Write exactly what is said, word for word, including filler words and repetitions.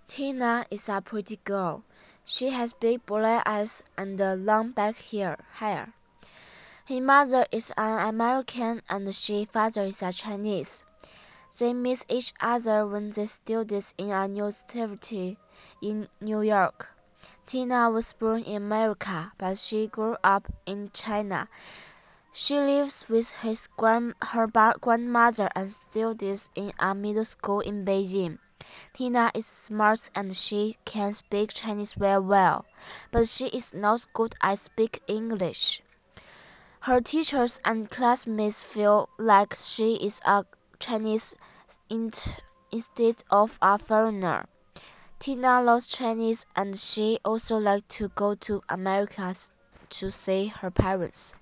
Tina is a pretty girl. She has big black eyes and long back hair. hair. Her mother is an American and her father is a Chinese. They meet each other when they studied in a university in New York. Tina was born in America, but she grew up in China. She lives with his grand, her grandmother and studies in a middle school in Beijing. Tina is smart and she can speak Chinese very well, but she is not good at speaking English. Her teachers and classmates feel like she is a Chinese instead of a foreigner. Tina loves Chinese and she also likes to go to America to see her parents.